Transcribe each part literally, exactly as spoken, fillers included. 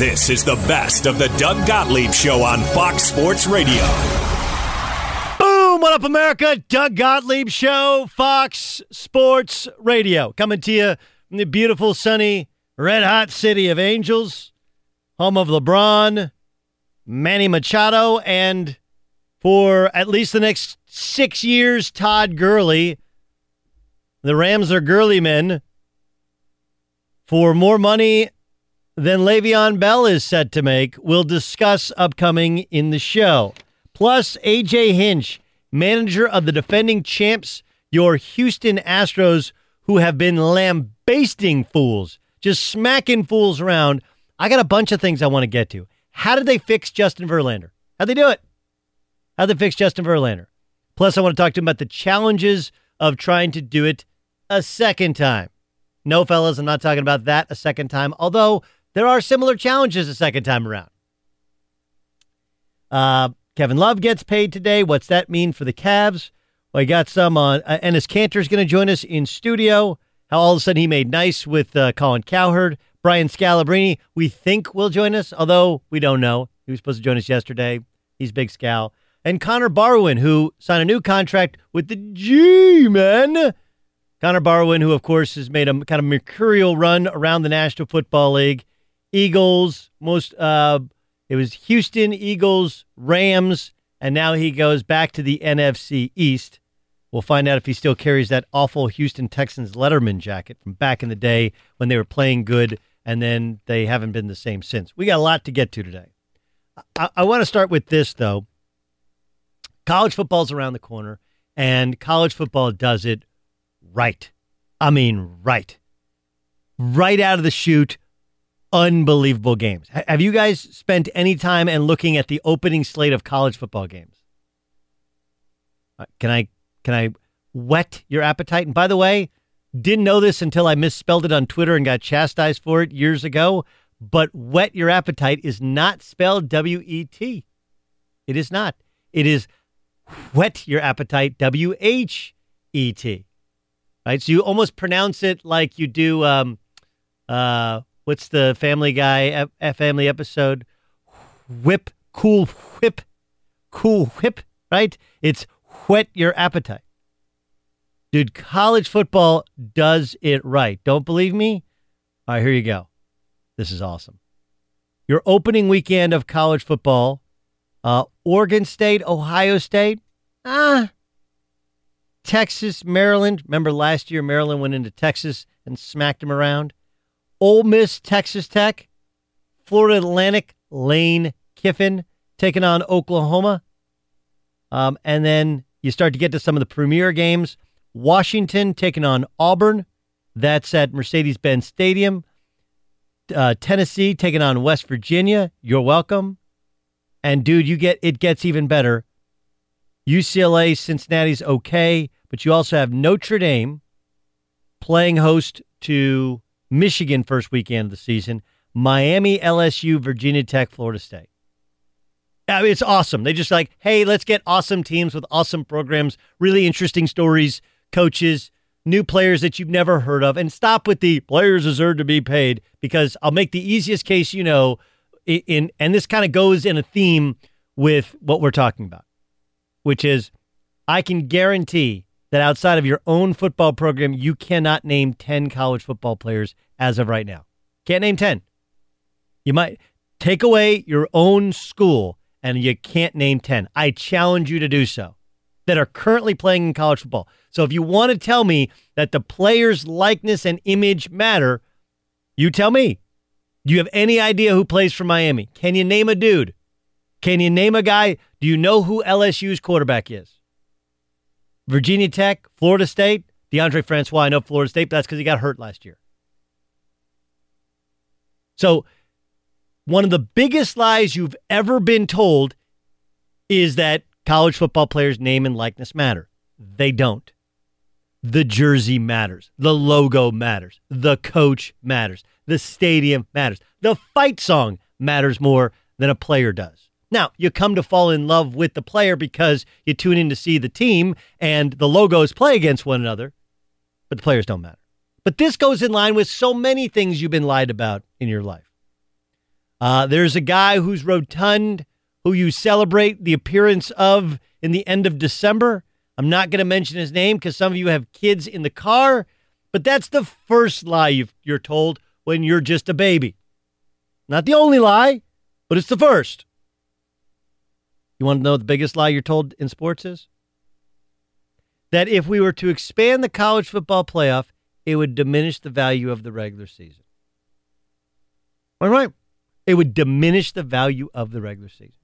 This is the best of the Doug Gottlieb Show on Fox Sports Radio. Boom! What up, America? Doug Gottlieb Show, Fox Sports Radio. Coming to you from the beautiful, sunny, red-hot city of Angels, home of LeBron, Manny Machado, and for at least the next six years, Todd Gurley. The Rams are Gurley men. For more money than Le'Veon Bell is set to make, we'll discuss upcoming in the show. Plus, A J Hinch, manager of the defending champs, your Houston Astros, who have been lambasting fools, just smacking fools around. I got a bunch of things I want to get to. How did they fix Justin Verlander? How'd they do it? How'd they fix Justin Verlander? Plus, I want to talk to him about the challenges of trying to do it a second time. No, fellas, I'm not talking about that a second time, although there are similar challenges a second time around. Uh, Kevin Love gets paid today. What's that mean for the Cavs? Well, he got some on. Uh, Enes Kanter's going to join us in studio. How all of a sudden he made nice with uh, Colin Cowherd. Brian Scalabrine, we think will join us, although we don't know. He was supposed to join us yesterday. He's Big Scal. And Connor Barwin, who signed a new contract with the G-Men. Connor Barwin, who, of course, has made a kind of mercurial run around the National Football League. Eagles, most uh, it was Houston, Eagles, Rams, and now he goes back to the N F C East. We'll find out if he still carries that awful Houston Texans Letterman jacket from back in the day when they were playing good, and then they haven't been the same since. We got a lot to get to today. I, I want to start with this, though. College football's around the corner, and college football does it right. I mean, right. Right out of the chute, unbelievable games. H- have you guys spent any time and looking at the opening slate of college football games? Uh, can I can I whet your appetite? And by the way, didn't know this until I misspelled it on Twitter and got chastised for it years ago, but whet your appetite is not spelled W E T. It is not. It is whet your appetite, W H E T. Right, so you almost pronounce it like you do. Um, uh, what's the Family Guy a family episode? Whip, cool whip, cool whip. Right? It's whet your appetite, dude. College football does it right. Don't believe me? All right, here you go. This is awesome. Your opening weekend of college football: uh, Oregon State, Ohio State. Ah. Texas, Maryland. Remember last year Maryland went into Texas and smacked them around. Ole Miss, Texas Tech. Florida Atlantic, Lane Kiffin taking on Oklahoma. Um, and then you start to get to some of the premier games. Washington taking on Auburn. That's at Mercedes-Benz Stadium. Uh, Tennessee taking on West Virginia. You're welcome. And dude, you get it gets even better. U C L A, Cincinnati's okay, but you also have Notre Dame playing host to Michigan first weekend of the season, Miami, L S U, Virginia Tech, Florida State. I mean, it's awesome. They just like, hey, let's get awesome teams with awesome programs, really interesting stories, coaches, new players that you've never heard of, and stop with the players deserve to be paid, because I'll make the easiest case you know, in, in and this kind of goes in a theme with what we're talking about, which is I can guarantee that outside of your own football program, you cannot name ten college football players as of right now. Can't name ten. You might take away your own school and you can't name ten. I challenge you to do so, that are currently playing in college football. So if you want to tell me that the player's likeness and image matter, you tell me. Do you have any idea who plays for Miami? Can you name a dude? Can you name a guy? Do you know who L S U's quarterback is? Virginia Tech, Florida State, DeAndre Francois. I know Florida State, but that's because he got hurt last year. So one of the biggest lies you've ever been told is that college football players' name and likeness matter. They don't. The jersey matters. The logo matters. The coach matters. The stadium matters. The fight song matters more than a player does. Now, you come to fall in love with the player because you tune in to see the team and the logos play against one another, but the players don't matter. But this goes in line with so many things you've been lied about in your life. Uh, there's a guy who's rotund, who you celebrate the appearance of in the end of December. I'm not going to mention his name because some of you have kids in the car, but that's the first lie you've, you're told when you're just a baby. Not the only lie, but it's the first. You want to know what the biggest lie you're told in sports is? That if we were to expand the college football playoff, it would diminish the value of the regular season. All right. It would diminish the value of the regular season.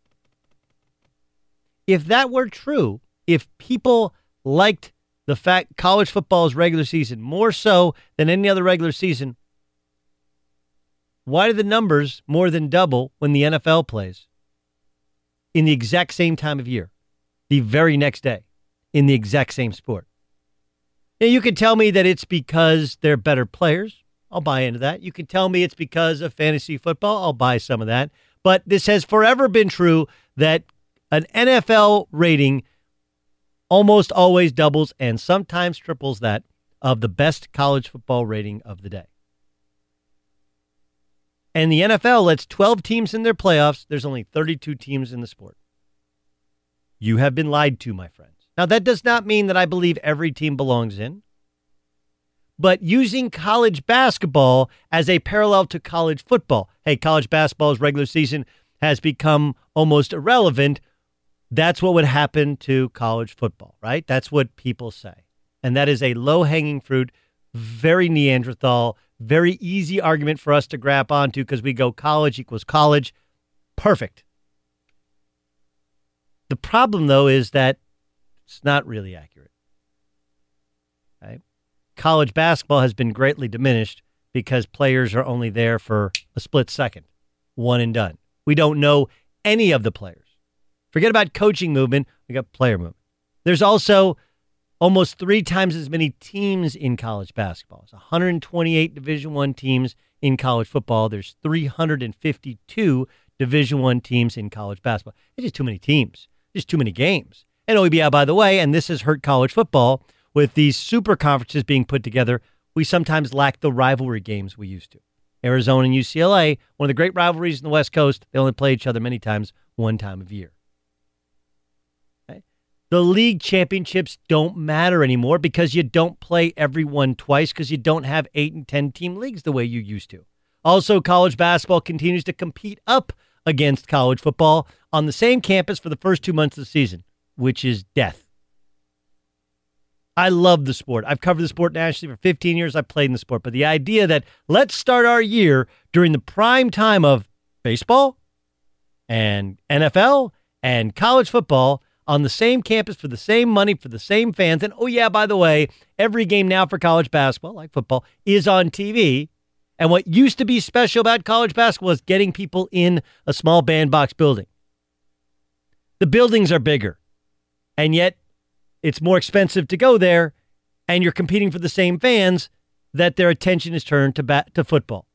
If that were true, if people liked the fact college football's regular season more so than any other regular season, why do the numbers more than double when the N F L plays in the exact same time of year, the very next day, in the exact same sport? Now, you can tell me that it's because they're better players. I'll buy into that. You can tell me it's because of fantasy football. I'll buy some of that. But this has forever been true that an N F L rating almost always doubles and sometimes triples that of the best college football rating of the day. And the N F L lets twelve teams in their playoffs. There's only thirty-two teams in the sport. You have been lied to, my friends. Now, that does not mean that I believe every team belongs in. But using college basketball as a parallel to college football, hey, college basketball's regular season has become almost irrelevant. That's what would happen to college football, right? That's what people say. And that is a low-hanging fruit, very Neanderthal, very easy argument for us to grab onto because we go college equals college. Perfect. The problem, though, is that it's not really accurate. Okay? College basketball has been greatly diminished because players are only there for a split second, one and done. We don't know any of the players. Forget about coaching movement. We got player movement. There's also almost three times as many teams in college basketball. It's one hundred twenty-eight Division I teams in college football. There's three hundred fifty-two Division I teams in college basketball. It's just too many teams. Just too many games. And O E B I, by the way, and this has hurt college football, with these super conferences being put together, we sometimes lack the rivalry games we used to. Arizona and U C L A, one of the great rivalries in the West Coast, they only play each other many times, one time of year. Okay? The league championships don't matter anymore because you don't play everyone twice because you don't have eight and ten team leagues the way you used to. Also, college basketball continues to compete up against college football on the same campus for the first two months of the season, which is death. I love the sport. I've covered the sport nationally for fifteen years. I've played in the sport. But the idea that let's start our year during the prime time of baseball and N F L and college football on the same campus for the same money, for the same fans. And, oh, yeah, by the way, every game now for college basketball, like football, is on T V. And what used to be special about college basketball is getting people in a small bandbox building. The buildings are bigger, and yet it's more expensive to go there, and you're competing for the same fans that their attention is turned to bat, to football.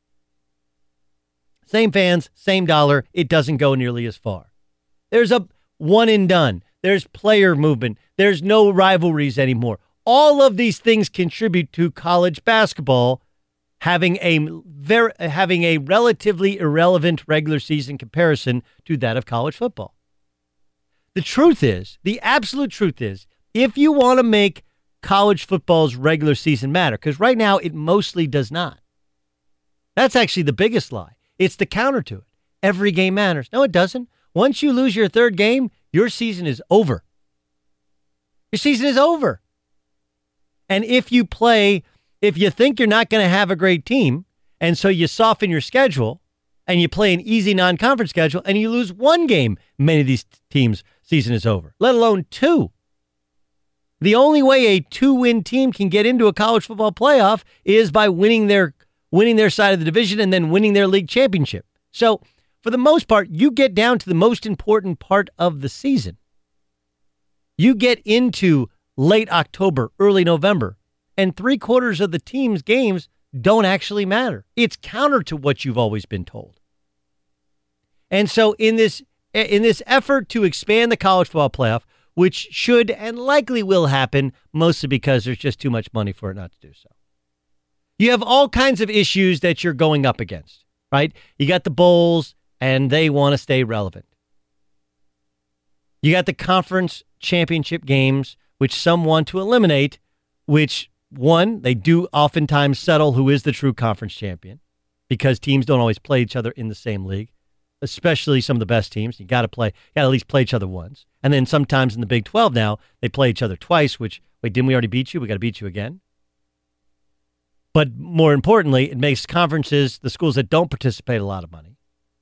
Same fans, same dollar. It doesn't go nearly as far. There's a one and done. There's player movement. There's no rivalries anymore. All of these things contribute to college basketball having a very having a relatively irrelevant regular season comparison to that of college football. The truth is, the absolute truth is, if you want to make college football's regular season matter, because right now it mostly does not. That's actually the biggest lie. It's the counter to it. Every game matters. No, it doesn't. Once you lose your third game, your season is over. Your season is over. And if you play, if you think you're not going to have a great team, and so you soften your schedule, and you play an easy non-conference schedule, and you lose one game, many of these teams' season is over, let alone two. The only way a two-win team can get into a college football playoff is by winning their winning their side of the division and then winning their league championship. So, for the most part, you get down to the most important part of the season. You get into late October, early November, and three-quarters of the team's games don't actually matter. It's counter to what you've always been told. And so in this in this effort to expand the college football playoff, which should and likely will happen, mostly because there's just too much money for it not to do so. You have all kinds of issues that you're going up against. right? You got the bowls, and they want to stay relevant. You got the conference championship games, which some want to eliminate, which, one, they do oftentimes settle who is the true conference champion because teams don't always play each other in the same league, especially some of the best teams. You got to play, got to at least play each other once. And then sometimes in the Big twelve now, they play each other twice, which, wait, didn't we already beat you? We got to beat you again. But more importantly, it makes conferences, the schools that don't participate, a lot of money.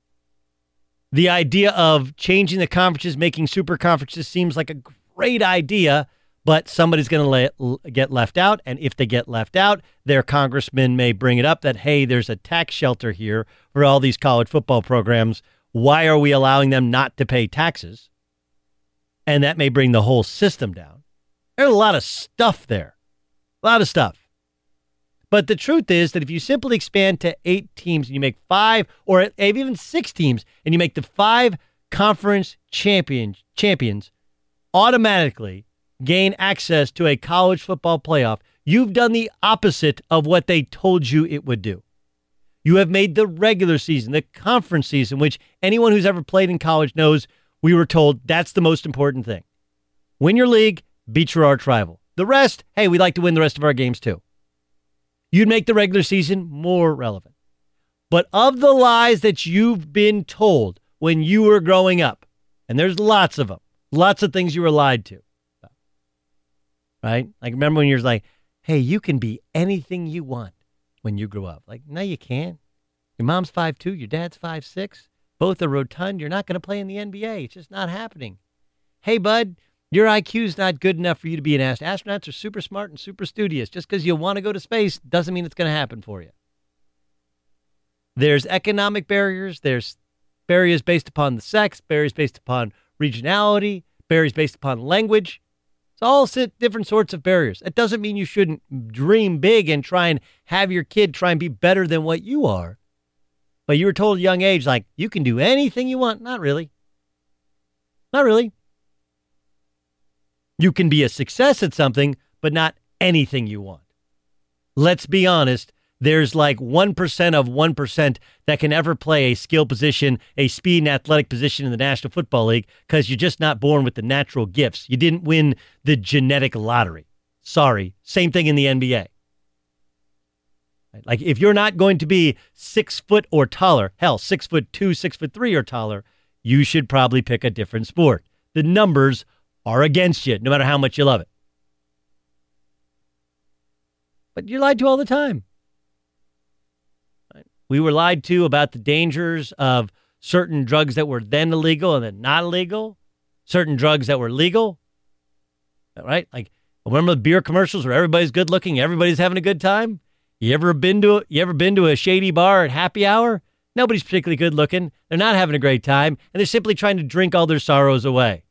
The idea of changing the conferences, making super conferences seems like a great idea, but somebody's going to get left out. And if they get left out, their congressman may bring it up that, hey, there's a tax shelter here for all these college football programs. Why are we allowing them not to pay taxes? And that may bring the whole system down. There's a lot of stuff there, a lot of stuff. But the truth is that if you simply expand to eight teams and you make five or even six teams and you make the five conference champions, champions automatically gain access to a college football playoff, you've done the opposite of what they told you it would do. You have made the regular season, the conference season, which anyone who's ever played in college knows we were told that's the most important thing. Win your league, beat your arch rival. The rest, hey, we'd like to win the rest of our games too. You'd make the regular season more relevant. But of the lies that you've been told when you were growing up, and there's lots of them, lots of things you were lied to, right? Like, remember when you're like, hey, you can be anything you want when you grow up. Like, no, you can't. Your mom's five two, your dad's five six. Both are rotund. You're not going to play in the N B A. It's just not happening. Hey, bud, your I Q's not good enough for you to be an astronaut. Astronauts are super smart and super studious. Just because you want to go to space doesn't mean it's going to happen for you. There's economic barriers. There's barriers based upon the sex, barriers based upon regionality, barriers based upon language. It's all different sorts of barriers. It doesn't mean you shouldn't dream big and try and have your kid try and be better than what you are. But you were told at a young age, like, you can do anything you want. Not really. Not really. You can be a success at something, but not anything you want. Let's be honest. There's like one percent of one percent that can ever play a skill position, a speed and athletic position in the National Football League because you're just not born with the natural gifts. You didn't win the genetic lottery. Sorry. Same thing in the N B A. Like, if you're not going to be six foot or taller, hell, six foot two, six foot three or taller, you should probably pick a different sport. The numbers are against you, no matter how much you love it. But you're lied to all the time. Right? We were lied to about the dangers of certain drugs that were then illegal and then not illegal, certain drugs that were legal. Right? Like, remember the beer commercials where everybody's good looking, everybody's having a good time? You ever been to a, you ever been to a shady bar at happy hour? Nobody's particularly good looking. They're not having a great time, and they're simply trying to drink all their sorrows away.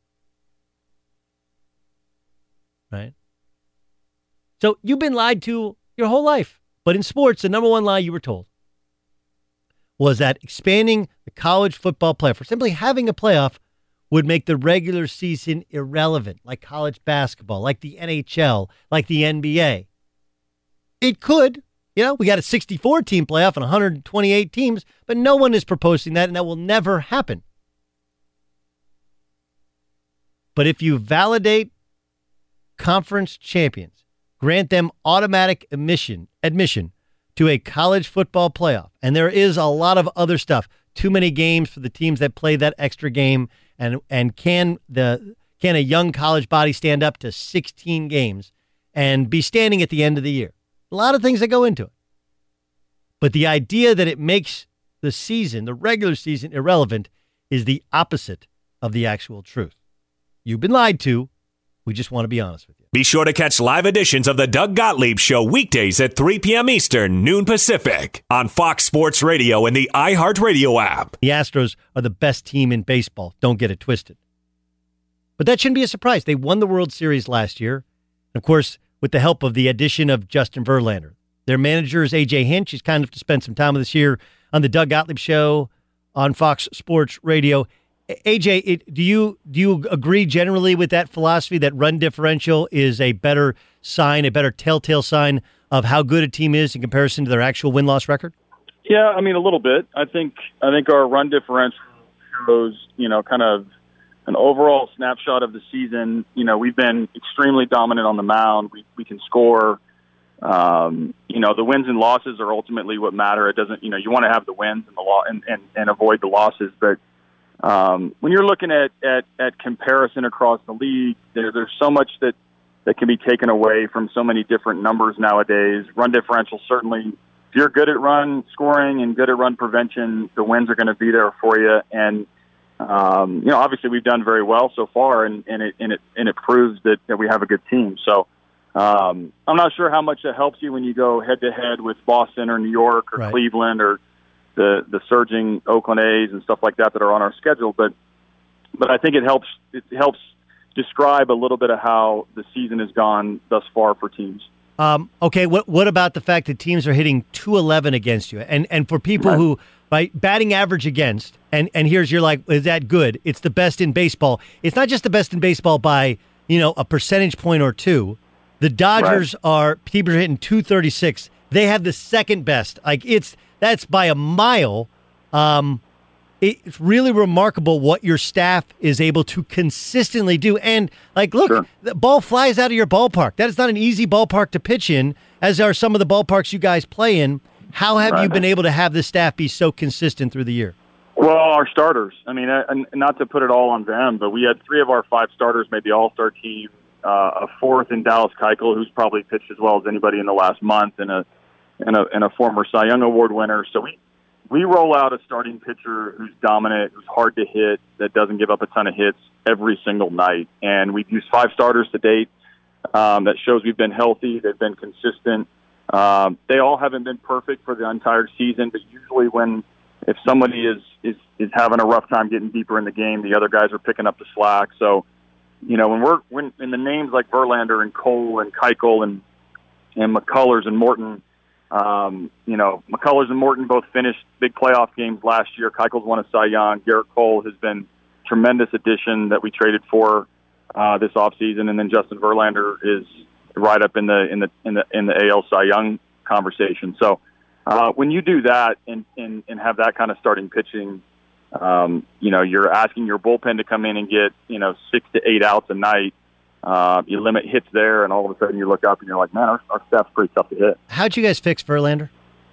Right? So you've been lied to your whole life. But in sports, the number one lie you were told was that expanding the college football playoff, or simply having a playoff, would make the regular season irrelevant, like college basketball, like the N H L, like the N B A. It could. You know, we got a sixty-four team playoff and one hundred twenty-eight teams, but no one is proposing that, and that will never happen. But if you validate conference champions, grant them automatic admission, admission to a college football playoff, and there is a lot of other stuff, too many games for the teams that play that extra game, and and can the can a young college body stand up to sixteen games and be standing at the end of the year? A lot of things that go into it. But the idea that it makes the season, the regular season, irrelevant is the opposite of the actual truth. You've been lied to. We just want to be honest with you. Be sure to catch live editions of the Doug Gottlieb Show weekdays at three p.m. Eastern, noon Pacific, on Fox Sports Radio and the iHeartRadio app. The Astros are the best team in baseball. Don't get it twisted. But that shouldn't be a surprise. They won the World Series last year. Of course, with the help of the addition of Justin Verlander. Their manager is A J Hinch. He's kind enough to spend some time with us here on the Doug Gottlieb Show on Fox Sports Radio. A J, it, do you do you agree generally with that philosophy that run differential is a better sign, a better telltale sign of how good a team is in comparison to their actual win-loss record? Yeah, I mean, a little bit. I think I think our run differential shows, you know, kind of an overall snapshot of the season. You know, we've been extremely dominant on the mound. We we can score. Um, you know, the wins and losses are ultimately what matter. It doesn't, you know, you want to have the wins and the lo- and, and, and avoid the losses. But um, when you're looking at, at, at comparison across the league, there, there's so much that, that can be taken away from so many different numbers nowadays. Run differential, certainly, if you're good at run scoring and good at run prevention, the wins are going to be there for you. And, um, you know, obviously we've done very well so far, and, and it, and it, and it proves that, that we have a good team. So, Um, I'm not sure how much it helps you when you go head-to-head with Boston or New York or right. Cleveland or the the surging Oakland A's and stuff like that that are on our schedule. But but I think it helps it helps describe a little bit of how the season has gone thus far for teams. Um, okay, what what about the fact that teams are hitting two eleven against you? And and for people right. who, right, batting average against, and, and here's you're like, is that good? It's the best in baseball. It's not just the best in baseball by, you know, a percentage point or two. The Dodgers right. are people are hitting two thirty-six. They have the second best. Like it's that's by a mile. Um, it's really remarkable what your staff is able to consistently do. And like, look, sure. the ball flies out of your ballpark. That is not an easy ballpark to pitch in, as are some of the ballparks you guys play in. How have right. you been able to have the staff be so consistent through the year? Well, our starters. I mean, uh, not to put it all on them, but we had three of our five starters made the All-Star team. Uh, a fourth in Dallas Keuchel, who's probably pitched as well as anybody in the last month, and a and a, and a former Cy Young Award winner. So we we roll out a starting pitcher who's dominant, who's hard to hit, that doesn't give up a ton of hits every single night. And we've used five starters to date. Um, that shows we've been healthy. They've been consistent. Um, they all haven't been perfect for the entire season, but usually when if somebody is is is having a rough time getting deeper in the game, the other guys are picking up the slack. So. You know, when we're when in the names like Verlander and Cole and Keuchel and and McCullers and Morton, um, you know, McCullers and Morton both finished big playoff games last year. Keuchel's won a Cy Young. Garrett Cole has been a tremendous addition that we traded for uh, this offseason, and then Justin Verlander is right up in the in the in the in the A L Cy Young conversation. So uh, when you do that and, and and have that kind of starting pitching. Um, you know, you're asking your bullpen to come in and get, you know, six to eight outs a night. Uh, you limit hits there, and all of a sudden you look up and you're like, man, our, our staff's pretty tough to hit. How'd you guys fix Verlander?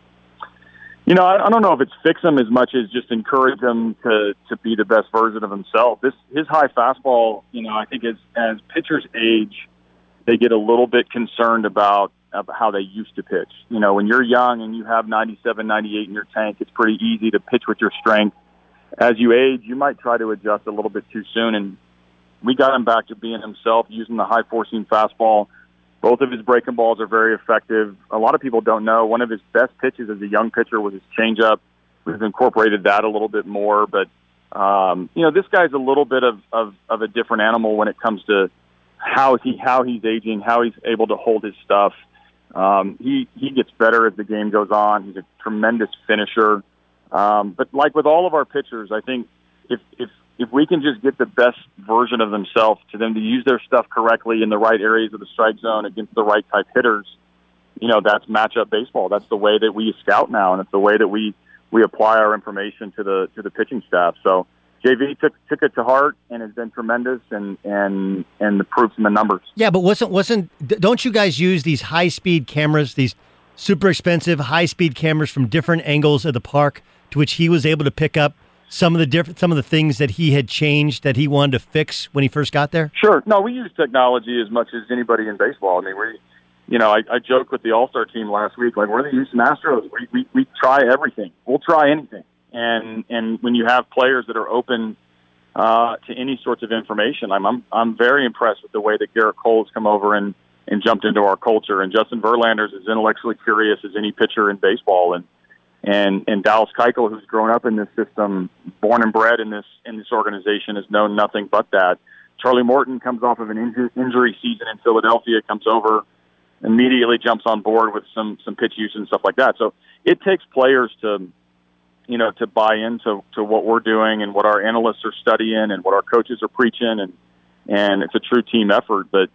You know, I, I don't know if it's fix him as much as just encourage him to, to be the best version of himself. This his high fastball, you know, I think as, as pitchers age, they get a little bit concerned about, about how they used to pitch. You know, when you're young and you have ninety-seven, ninety-eight in your tank, it's pretty easy to pitch with your strength. As you age, you might try to adjust a little bit too soon, and we got him back to being himself, using the high-four-seam fastball. Both of his breaking balls are very effective. A lot of people don't know one of his best pitches as a young pitcher was his changeup. We've incorporated that a little bit more, but um, you know, this guy's a little bit of, of, of a different animal when it comes to how he how he's aging, how he's able to hold his stuff. Um, he he gets better as the game goes on. He's a tremendous finisher. Um, but like with all of our pitchers, I think if, if, if we can just get the best version of themselves to them to use their stuff correctly in the right areas of the strike zone against the right type hitters, you know, that's matchup baseball. That's the way that we scout now. And it's the way that we, we apply our information to the, to the pitching staff. So J V took, took it to heart and has been tremendous, and, and, and the proof's in the numbers. Yeah. But wasn't, wasn't, don't you guys use these high speed cameras, these super expensive high speed cameras from different angles of the park, to which he was able to pick up some of the different, some of the things that he had changed that he wanted to fix when he first got there? Sure. No, we use technology as much as anybody in baseball. I mean, we, you know, I, I joked with the All-Star team last week, like, we're the Houston Astros. We, we, we try everything. We'll try anything. And, and when you have players that are open uh, to any sorts of information, I'm, I'm, I'm very impressed with the way that Garrett Cole has come over and, and jumped into our culture. And Justin Verlander is as intellectually curious as any pitcher in baseball. And, And and Dallas Keuchel, who's grown up in this system, born and bred in this in this organization, has known nothing but that. Charlie Morton comes off of an injury, injury season in Philadelphia, comes over, immediately jumps on board with some some pitch use and stuff like that. So it takes players to, you know, to buy into to what we're doing and what our analysts are studying and what our coaches are preaching, and and it's a true team effort. But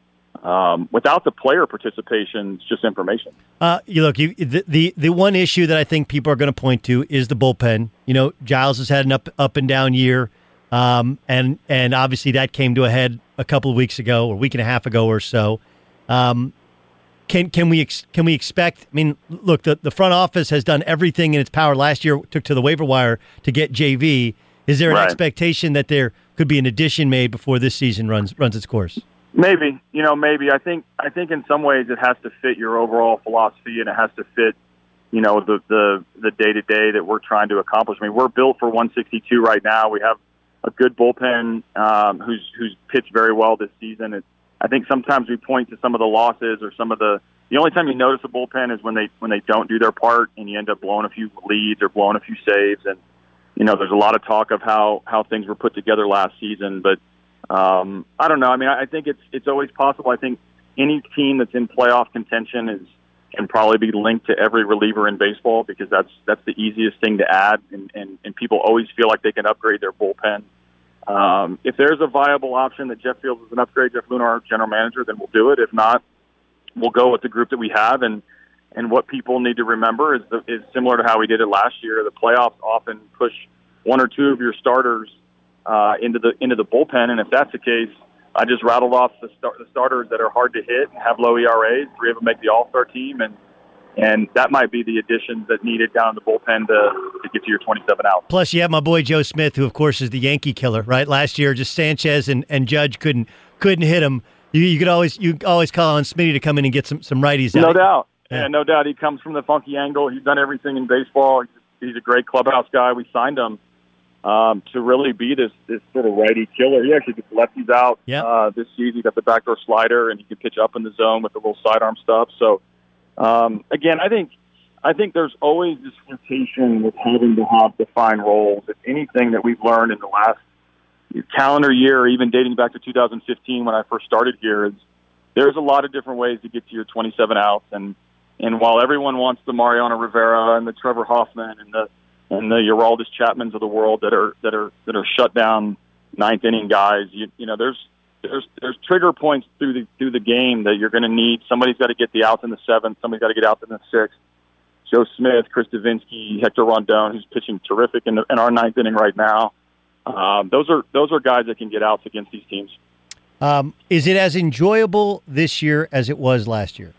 Um, without the player participation, it's just information. Uh, you look, you, the, the the one issue that I think people are going to point to is the bullpen. You know, Giles has had an up up and down year, um, and and obviously that came to a head a couple of weeks ago, or a week and a half ago or so. Um, can can we ex- can we expect? I mean, look, the, the front office has done everything in its power. Last year, took to the waiver wire to get J V. Is there an Right. expectation that there could be an addition made before this season runs runs its course? Maybe, you know, maybe. I think I think in some ways it has to fit your overall philosophy, and it has to fit, you know, the the the day to day that we're trying to accomplish. I mean, we're built for one sixty-two right now. We have a good bullpen um, who's who's pitched very well this season. It, I think sometimes we point to some of the losses or some of the. The only time you notice a bullpen is when they when they don't do their part, and you end up blowing a few leads or blowing a few saves. And you know, there's a lot of talk of how how things were put together last season, but. Um, I don't know. I mean, I think it's it's always possible. I think any team that's in playoff contention is can probably be linked to every reliever in baseball because that's that's the easiest thing to add, and, and, and people always feel like they can upgrade their bullpen. Um, if there's a viable option that Jeff Fields is an upgrade, Jeff Luhnow, our general manager, then we'll do it. If not, we'll go with the group that we have. And, and what people need to remember is the, is similar to how we did it last year. The playoffs often push one or two of your starters Uh, into the into the bullpen, and if that's the case, I just rattled off the, start, the starters that are hard to hit and have low E R As. Three of them make the All-Star team, and and that might be the additions that needed down in the bullpen to, to get to your twenty-seven outs. Plus, you have my boy Joe Smith, who of course is the Yankee killer. Right, last year just Sanchez and, and Judge couldn't couldn't hit him. You, you could always you always call on Smitty to come in and get some some righties. No out. doubt, yeah. yeah, no doubt. He comes from the funky angle. He's done everything in baseball. He's, he's a great clubhouse guy. We signed him. Um, to really be this, this sort of righty killer. He actually gets lefties out yep. uh, this season. He got the backdoor slider, and he can pitch up in the zone with the little sidearm stuff. So, um, again, I think I think there's always this rotation with having to have defined roles. If anything that we've learned in the last calendar year, or even dating back to two thousand fifteen when I first started here, is there's a lot of different ways to get to your twenty-seven outs. And, and while everyone wants the Mariano Rivera and the Trevor Hoffman and the and the Uraldis Chapmans of the world that are that are that are shut down ninth inning guys. You, you know, there's there's there's trigger points through the through the game that you're going to need. Somebody's got to get the outs in the seventh. Somebody's got to get outs in the sixth. Joe Smith, Chris Davinsky, Hector Rondon, who's pitching terrific in, the, in our ninth inning right now. Um, those are those are guys that can get outs against these teams. Um, is it as enjoyable this year as it was last year?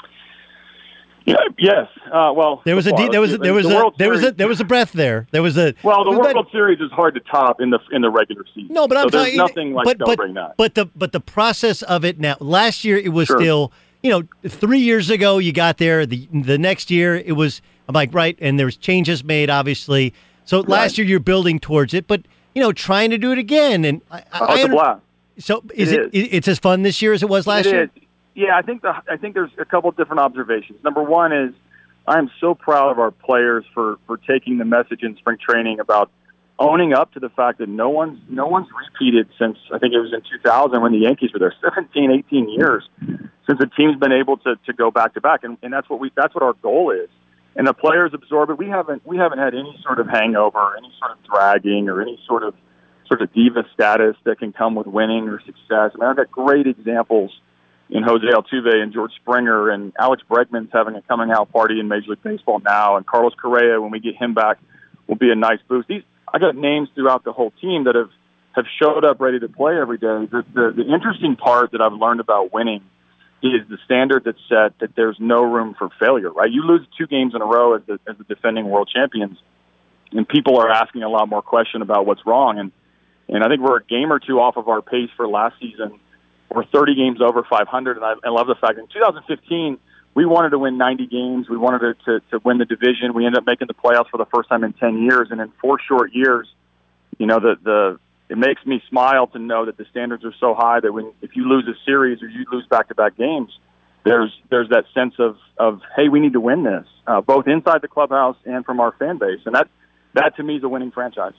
Yeah, yes. Uh, well, there was a far, there was a, there was the a there was a there was a breath there. There was a well, the World but, Series is hard to top in the in the regular season. No, but I'm so there's talking nothing like but, celebrating but, that. But the but the process of it now. Last year it was Sure. still, you know, three years ago you got there. The the next year it was. I'm like right, and there was changes made obviously. So Right. last year you're building towards it, but you know, trying to do it again. And I, Oh, I it's a under- blast. So is It it? It's as fun this year as it was last It year. is. Yeah, I think the I think there's a couple of different observations. Number one is I am so proud of our players for, for taking the message in spring training about owning up to the fact that no one's no one's repeated since I think it was in two thousand when the Yankees were there. seventeen, eighteen years since the team's been able to, to go back to back, and, and that's what we that's what our goal is. And the players absorb it. We haven't we haven't had any sort of hangover, any sort of dragging, or any sort of sort of diva status that can come with winning or success. I mean, I've got great examples in Jose Altuve and George Springer, and Alex Bregman's having a coming out party in Major League Baseball now, and Carlos Correa, when we get him back, will be a nice boost. These I got names throughout the whole team that have, have showed up ready to play every day. The, the, the interesting part that I've learned about winning is the standard that's set that there's no room for failure, right? You lose two games in a row as the, as the defending world champions, and people are asking a lot more question about what's wrong. And, and I think we're a game or two off of our pace for last season. We're thirty games over five hundred, and I, I love the fact that in two thousand fifteen, we wanted to win ninety games. We wanted to, to, to win the division. We ended up making the playoffs for the first time in ten years, and in four short years, you know, the, the it makes me smile to know that the standards are so high that when if you lose a series or you lose back-to-back games, there's there's that sense of, of hey, we need to win this, uh, both inside the clubhouse and from our fan base, and that that to me is a winning franchise.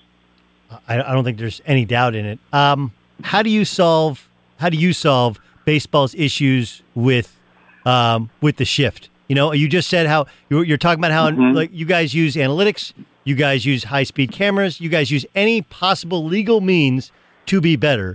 I, I don't think there's any doubt in it. Um, how do you solve how do you solve baseball's issues with um, with the shift? You know, you just said how you're, you're talking about how Mm-hmm. like you guys use analytics, you guys use high speed cameras, you guys use any possible legal means to be better.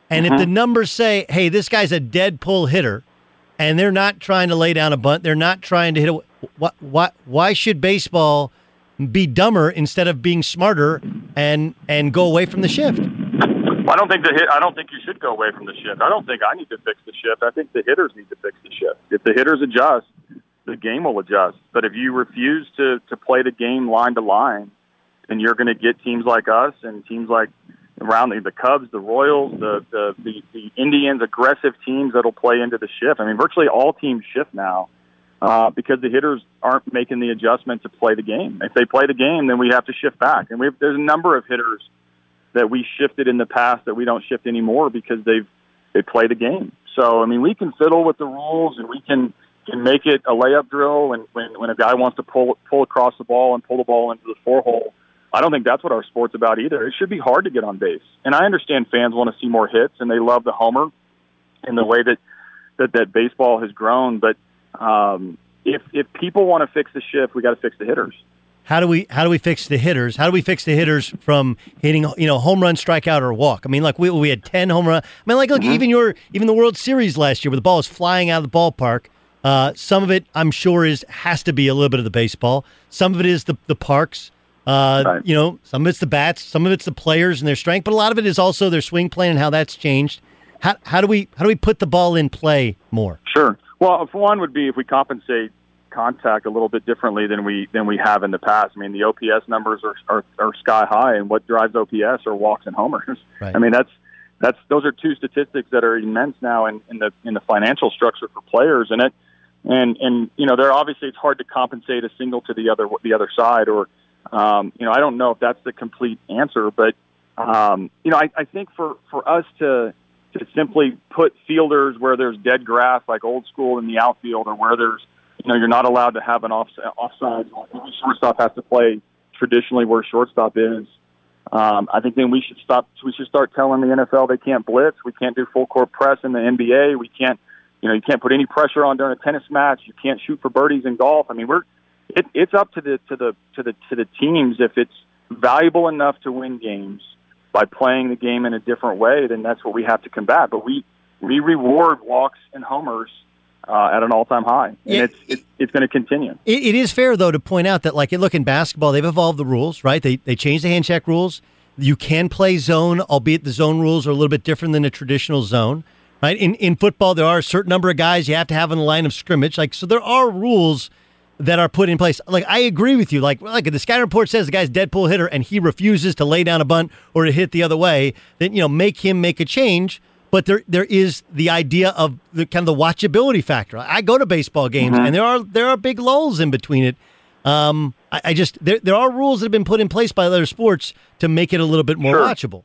And mm-hmm. if the numbers say, hey, this guy's a dead pull hitter, and they're not trying to lay down a bunt, they're not trying to hit a why, why, why should baseball be dumber instead of being smarter and and go away from the shift? Well, I don't think the hit. I don't think you should go away from the shift. I don't think I need to fix the shift. I think the hitters need to fix the shift. If the hitters adjust, the game will adjust. But if you refuse to to play the game line to line, then you're going to get teams like us and teams like around the, the Cubs, the Royals, the, the the the Indians, aggressive teams that'll play into the shift. I mean, virtually all teams shift now uh, because the hitters aren't making the adjustment to play the game. If they play the game, then we have to shift back. And we have, there's a number of hitters that we shifted in the past that we don't shift anymore because they've they play the game. So I mean, we can fiddle with the rules and we can can make it a layup drill. And when when a guy wants to pull pull across the ball and pull the ball into the four hole. I don't think that's what our sport's about either. It should be hard to get on base. And I understand fans want to see more hits, and they love the homer and the way that, that, that baseball has grown. But um, if if people want to fix the shift, we got to fix the hitters. How do we how do we fix the hitters? How do we fix the hitters from hitting, you know, home run, strikeout, or walk? I mean, like we we had ten home run. I mean, like look, mm-hmm. even your even the World Series last year, where the ball is flying out of the ballpark. Uh, some of it, I'm sure, is has to be a little bit of the baseball. Some of it is the the parks. Uh, right. You know, some of it's the bats, some of it's the players and their strength, but a lot of it is also their swing plan and how that's changed. How how do we how do we put the ball in play more? Sure. Well, for one would be if we compensate contact a little bit differently than we than we have in the past. I mean, the O P S numbers are are, are sky high, and what drives O P S are walks and homers. Right. I mean, that's that's those are two statistics that are immense now in, in the in the financial structure for players, and it and and you know, they're obviously it's hard to compensate a single to the other the other side or. Um, you know, I don't know if that's the complete answer, but, um, you know, I, I think for, for us to to simply put fielders where there's dead grass, like old school in the outfield, or where there's, you know, you're not allowed to have an off, offside, shortstop has to play traditionally where shortstop is. Um, I think then we should stop. We should start telling the N F L they can't blitz. We can't do full court press in the N B A. We can't, you know, you can't put any pressure on during a tennis match. You can't shoot for birdies in golf. I mean, we're It, it's up to the to the to the to the teams. If it's valuable enough to win games by playing the game in a different way, then that's what we have to combat. But we we reward walks and homers uh, at an all time high, and yeah, it's it's, it's going to continue. It, it is fair though to point out that, like, look, in basketball, they've evolved the rules, right? They they changed the hand check rules. You can play zone, albeit the zone rules are a little bit different than a traditional zone, right? In in football, there are a certain number of guys you have to have in the line of scrimmage, like so. There are rules that are put in place. Like, I agree with you. Like, like if the scouting report says the guy's dead pull hitter and he refuses to lay down a bunt or to hit the other way, then, you know, make him make a change. But there there is the idea of the kind of the watchability factor. I go to baseball games mm-hmm. and there are there are big lulls in between it. Um, I, I just there there are rules that have been put in place by other sports to make it a little bit more sure. watchable.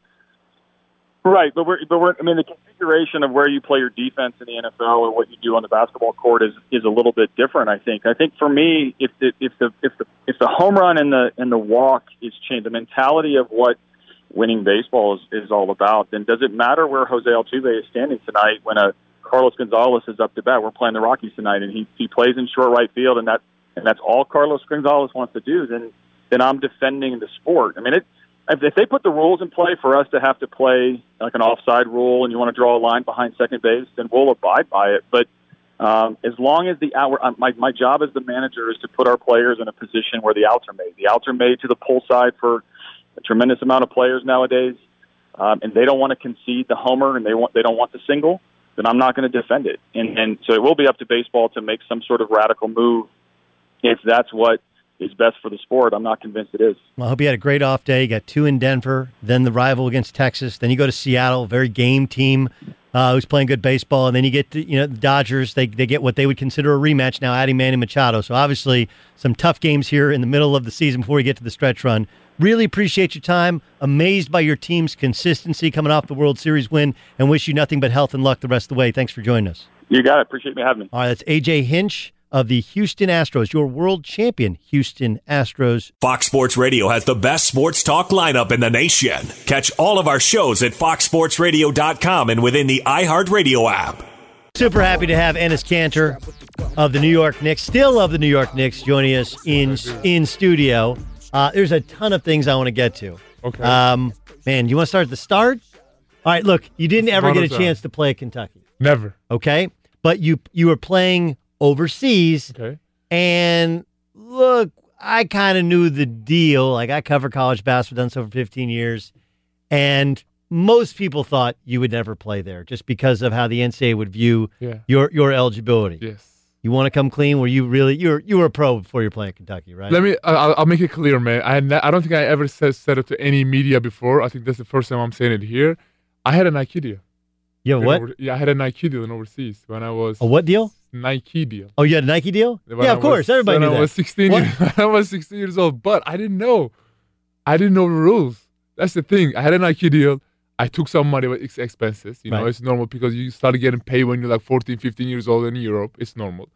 Right, but we're but we're I mean the configuration of where you play your defense in the N F L or what you do on the basketball court is, is a little bit different. I think. I think for me, if the if the if the if the home run and the and the walk is changed, the mentality of what winning baseball is, is all about, then does it matter where Jose Altuve is standing tonight when a Carlos Gonzalez is up to bat? We're playing the Rockies tonight, and he he plays in short right field, and that and that's all Carlos Gonzalez wants to do. Then then I'm defending the sport. I mean it. If they put the rules in play for us to have to play like an offside rule and you want to draw a line behind second base, then we'll abide by it. But um, as long as the out, my, my job as the manager is to put our players in a position where the outs are made. The outs are made to the pull side for a tremendous amount of players nowadays, um, and they don't want to concede the homer and they want they don't want the single, then I'm not going to defend it. And, and so it will be up to baseball to make some sort of radical move if that's what is best for the sport. I'm not convinced it is. Well, I hope you had a great off day. You got two in Denver, then the rival against Texas. Then you go to Seattle, very game team uh, who's playing good baseball. And then you get to, you know, the Dodgers. They they get what they would consider a rematch now, adding Manny Machado. So obviously some tough games here in the middle of the season before you get to the stretch run. Really appreciate your time. Amazed by your team's consistency coming off the World Series win, and wish you nothing but health and luck the rest of the way. Thanks for joining us. You got it. Appreciate me having me. All right, that's A J Hinch of the Houston Astros, your world champion Houston Astros. Fox Sports Radio has the best sports talk lineup in the nation. Catch all of our shows at fox sports radio dot com and within the iHeartRadio app. Super happy to have Enes Kanter of the New York Knicks, still of the New York Knicks, joining us in in studio. Uh, there's a ton of things I want to get to. Okay. Um, man, you want to start at the start? All right, look, you didn't ever get a Smart chance to play at Kentucky, Never. okay? But you you were playing overseas, Okay. and look, I kind of knew the deal. Like, I covered college basketball, done so for fifteen years, and most people thought you would never play there just because of how the N C double A would view Yeah. your your eligibility. Yes. You want to come clean? Were you really you were you were a pro before you were playing at Kentucky, right? Let me. I'll, I'll make it clear, man. I ne- I don't think I ever said said it to any media before. I think that's the first time I'm saying it here. I had a Nike deal. You have in what? Over, yeah, I had a Nike deal in overseas when I was A what deal? Nike deal. Oh, you had a Nike deal? When yeah, I of course. was- Everybody when knew I that. was sixteen. What? Years, I was sixteen years old, but I didn't know. I didn't know the rules. That's the thing. I had a Nike deal. I took some money, but it's expenses. You know, Right. it's normal because you start getting paid when you're like fourteen, fifteen years old in Europe. It's normal.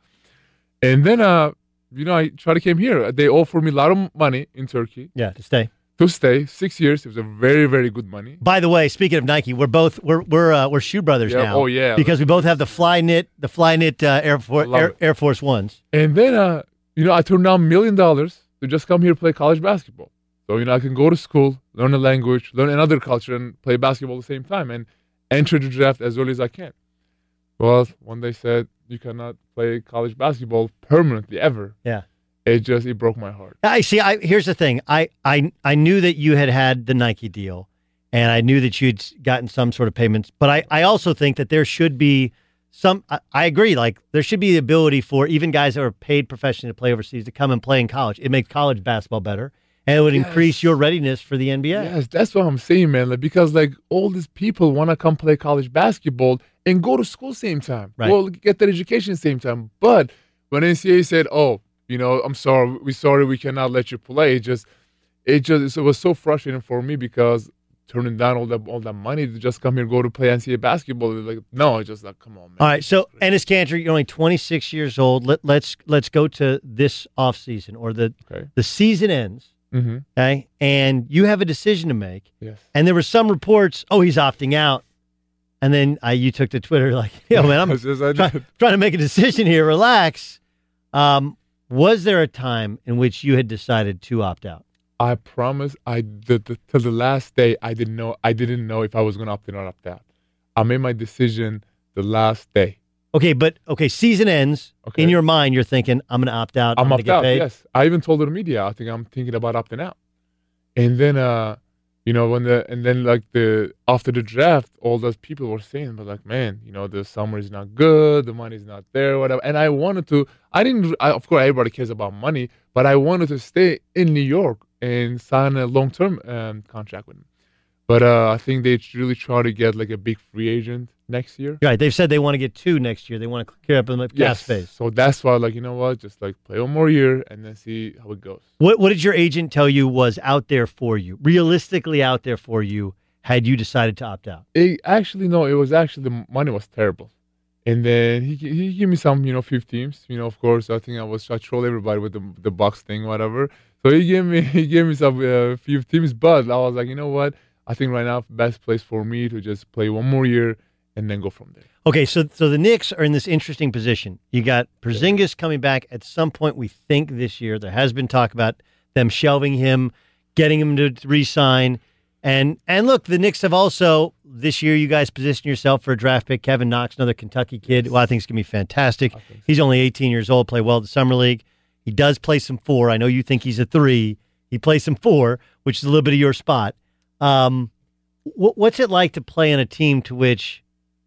And then, uh, you know, I tried to came here. They offered me a lot of money in Turkey Yeah, to stay. to stay six years. It was a very, very good money. By the way, speaking of Nike, we're both we're we're uh, we're shoe brothers Yeah, now. oh, yeah. because we both have the Fly Knit the Fly Knit uh, Air Force I love Air, it. Air Force Ones. And then, uh, you know, I turned down a million dollars to just come here to play college basketball. So, you know, I can go to school, learn a language, learn another culture, and play basketball at the same time and enter the draft as early as I can. Well, when they said you cannot play college basketball permanently ever, Yeah. it just, it broke my heart. I see. I here's the thing. I I I knew that you had had the Nike deal, and I knew that you'd gotten some sort of payments. But I I also think that there should be some. I, I agree. Like there should be the ability for even guys that are paid professionally to play overseas to come and play in college. It makes college basketball better, and it would Yes. increase your readiness for the N B A. Yes, that's what I'm saying, man. Like, because like all these people want to come play college basketball and go to school same time, Right. well, get their education same time. But when N C double A said, "Oh, you know, I'm sorry, we're sorry, we cannot let you play," it just, it just, it was so frustrating for me because turning down all that all that money to just come here and go to play N C double A basketball, like, no, it's just like, come on, man. All right, so Ennis Cantor, you're only twenty-six years old. Let, let's let's go to this off season or the Okay. the season ends. Mm-hmm. Okay, and you have a decision to make. Yes. And there were some reports, oh, he's opting out. And then uh, you took to Twitter like, yo, man, I'm It's just- I try, did. trying to make a decision here. Relax. Um, was there a time in which you had decided to opt out? I promise. I the, the till the last day. I didn't know. I didn't know if I was gonna opt in or opt out. I made my decision the last day. Okay, but okay, season ends. Okay. In your mind, you're thinking, I'm going to opt out. I'm I'm going to opt get out. paid. Yes, I even told the media. I think I'm thinking about opting out. And then, uh, you know, when the and then like the after the draft, all those people were saying, but like, man, you know, the summer is not good, the money's not there, whatever. And I wanted to. I didn't. I, of course, everybody cares about money, but I wanted to stay in New York and sign a long-term um, contract with them. But uh, I think they really try to get like a big free agent next year. Right. They've said they want to get two next year. They want to clear up in the cap Yes. space. So that's why, like, you know what, just like play one more year and then see how it goes. What What did your agent tell you was out there for you, realistically out there for you, had you decided to opt out? It actually no, it was actually the money was terrible, and then he he gave me some you know few teams. You know, of course, I think I was I troll everybody with the the box thing, whatever. So he gave me he gave me some uh, few teams, but I was like, you know what? I think right now best place for me to just play one more year and then go from there. Okay, so so the Knicks are in this interesting position. You got Porzingis coming back at some point, we think, this year. There has been talk about them shelving him, getting him to re-sign. And and look, the Knicks have also, this year, you guys positioned yourself for a draft pick. Kevin Knox, another Kentucky kid, who I think is going to be fantastic. I think so. He's only eighteen years old, play well at the Summer League. He does play some four. I know you think he's a three. He plays some four, which is a little bit of your spot. Um, wh- what's it like to play on a team to which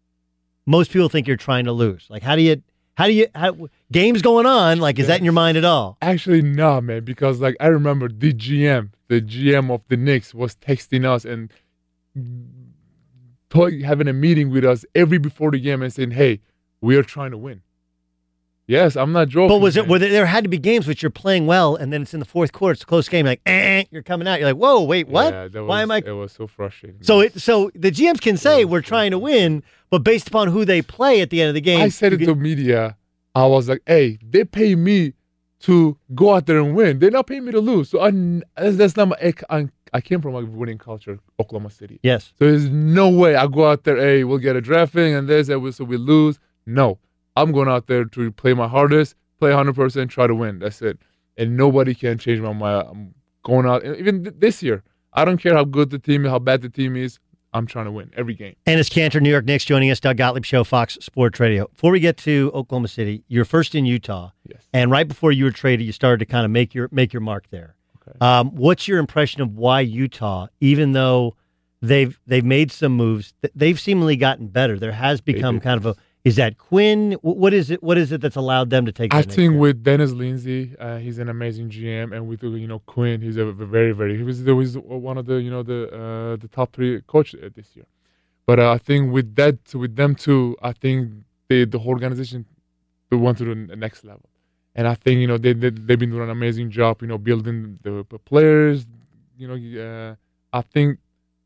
most people think you're trying to lose? Like, how do you, how do you, how, games going on, like, is that in your mind at all? Actually, no, man, because like I remember the G M, the G M of the Knicks was texting us and talk, having a meeting with us every before the game and saying, "Hey, we are trying to win." Yes, I'm not joking. But was it, man. were there, there had to be games which you're playing well, and then it's in the fourth quarter, it's a close game, like, eh, you're coming out. You're like, whoa, wait, what? Yeah, that Why was- am I? It was so frustrating. So Yes. it, so the G Ms can say Yeah, we're sure. trying to win, but based upon who they play at the end of the game, I said you it get- to media. I was like, "Hey, they pay me to go out there and win. They're not paying me to lose." So I, that's not my. I, I came from a winning culture, Oklahoma City. yes. So there's no way I go out there. Hey, we'll get a draft thing and this, and we, so we lose. No, I'm going out there to play my hardest, play one hundred percent, try to win. That's it. And nobody can change my mind. I'm going out. Even th- this year, I don't care how good the team is, how bad the team is. I'm trying to win every game. Ennis Cantor, New York Knicks, joining us. Doug Gottlieb Show, Fox Sports Radio. Before we get to Oklahoma City, you're first in Utah, Yes. and right before you were traded, you started to kind of make your make your mark there. Okay. Um, what's your impression of why Utah, even though they've they've made some moves, th- they've seemingly gotten better? There has become did. kind of a is that Quinn? Wh- What is it? What is it that's allowed them to take? I that next think step? with Dennis Lindsey, uh, he's an amazing G M, and with you know Quinn, he's a very very he was he was one of the you know the uh, the top three coach uh, this year. But uh, I think with that with them too, I think they, the whole organization they went to the next level, and I think you know they, they they've been doing an amazing job, you know, building the, the players. You know, uh, I think